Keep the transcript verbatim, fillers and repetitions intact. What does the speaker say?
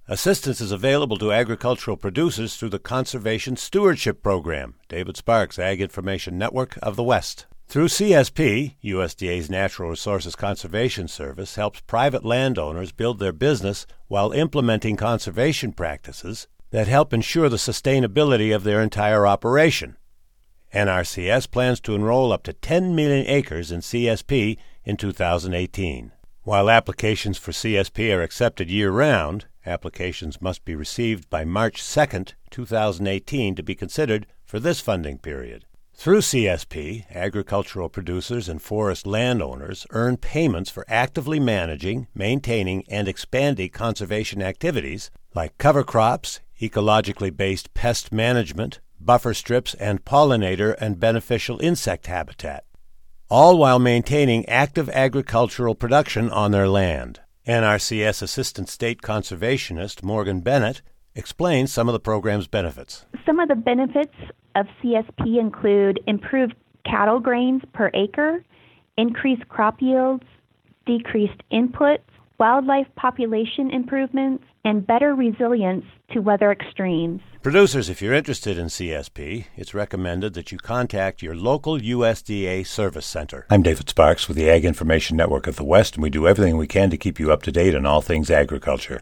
Assistance is available to agricultural producers through the Conservation Stewardship Program, David Sparks, Ag Information Network of the West. Through C S P, U S D A's Natural Resources Conservation Service helps private landowners build their business while implementing conservation practices that help ensure the sustainability of their entire operation. N R C S plans to enroll up to ten million acres in C S P in two thousand eighteen. While applications for C S P are accepted year-round, applications must be received by March second, two thousand eighteen to be considered for this funding period. Through C S P, agricultural producers and forest landowners earn payments for actively managing, maintaining, and expanding conservation activities like cover crops, ecologically based pest management, buffer strips, and pollinator and beneficial insect habitat, all while maintaining active agricultural production on their land. N R C S Assistant State Conservationist Morgan Bennett explains some of the program's benefits. Some of the benefits of C S P include improved cattle grains per acre, increased crop yields, decreased inputs, wildlife population improvements, and better resilience to weather extremes. Producers, if you're interested in C S P, it's recommended that you contact your local U S D A service center. I'm David Sparks with the Ag Information Network of the West, and we do everything we can to keep you up to date on all things agriculture.